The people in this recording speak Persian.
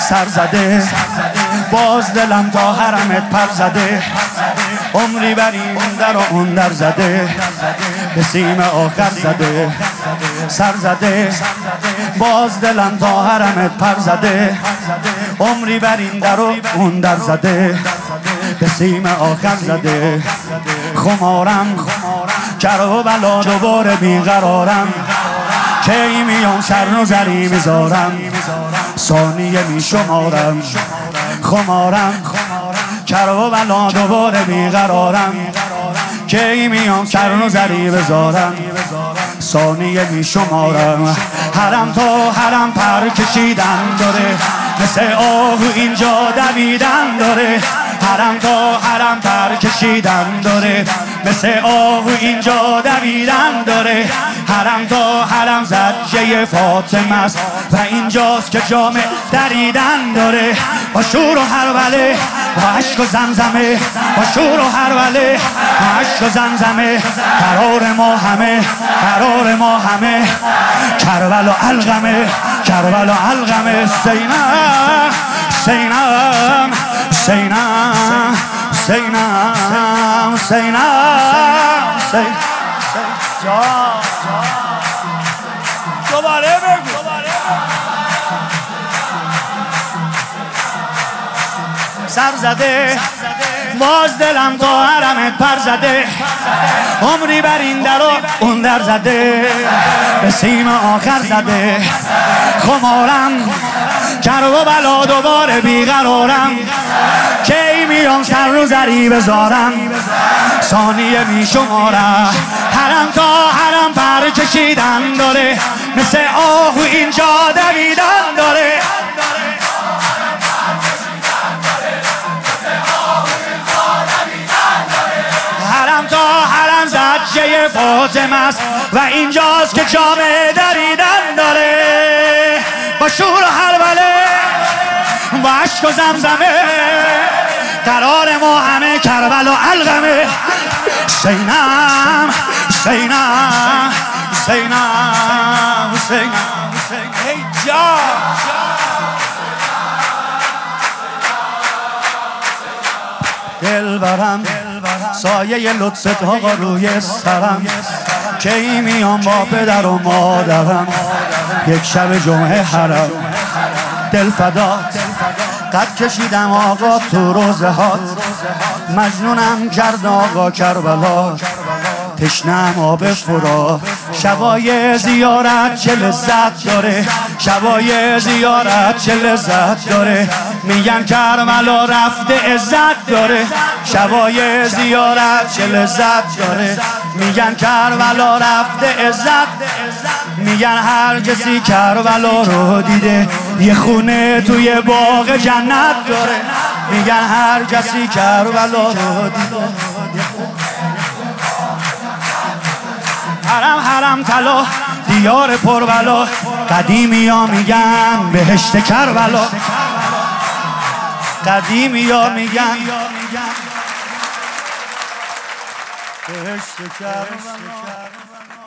سر زده، باز دلم تا حرمت پر زده، عمری بر این در و اون در زده، به سیم آخر زده، سر زده، باز دلم تا حرمت پر زده، عمری بر این در و اون در زده، به سیم آخر زده. خمارم کر و بلا دوباره بیقرارم، کی میام سر و زری میذارم، ثانیه میشمارم. خمارم کر و بلا دوباره بیقرارم، کی میام سر و زری بذارم، ثانیه میشمارم. حرم تا حرم پر کشیدن داره، مثل آهو اینجا دویدن داره. حرم تا حرم پر کشیدن داره، مثل آهو اینجا دویدن داره. حرم تا حرم زجه فاطمه است و اینجاست که جامه دریدن داره. با شور و هروله با عشق و زمزمه، با شور و هروله با عشق و زمزمه، قرار ما همه، قرار ما همه، کربلا علقمه، کربلا علقمه. سینم سینم سینم سینم سینم دوباره بگو. سر زده، باز دلم تا حرمت پر زده، عمری بر این در و اون در زده، به سیم آخر زده. خمارم کر و بلا دوباره بیقرارم، کی میام سر رو زری بذارم، ثانیه میشمارم. حرم تا حرم پر کشیدن داره، مثل آهو اینجا دویدن داره. حرم تا حرم زجه فاطمه است و اینجاست که جامه دریدن داره. با شور و هروله با عشق و زمزمه، قرار ما همه، کربلا علقمه. سینم سینم سینم سینم ای جان دلبرم، سایه لطفت آقا روی سرم، کی میام با پدر و مادرم، یک شب جمعه حرم. دل فدات قد کشیدم آقا تو روزه هات، مجنونم کرد آقا کربلا، تشنم آب فرا. شبای زیارت چه لذت داره، شبای زیارت چه لذت داره، میگن کربلا رفته عزت داره. شبای زیارت چه لذت داره، میگن کربلا رفته عزت. میگن هر کسی کربلا رو دیده، یه خونه توی باغ جنت داره. میگن هر کسی کربلا رو دیده. حرم حرم طلا دیار پربلا، قدیمی ها میگن بهشت کربلا، قدیمی ها میگن بهشت کربلا.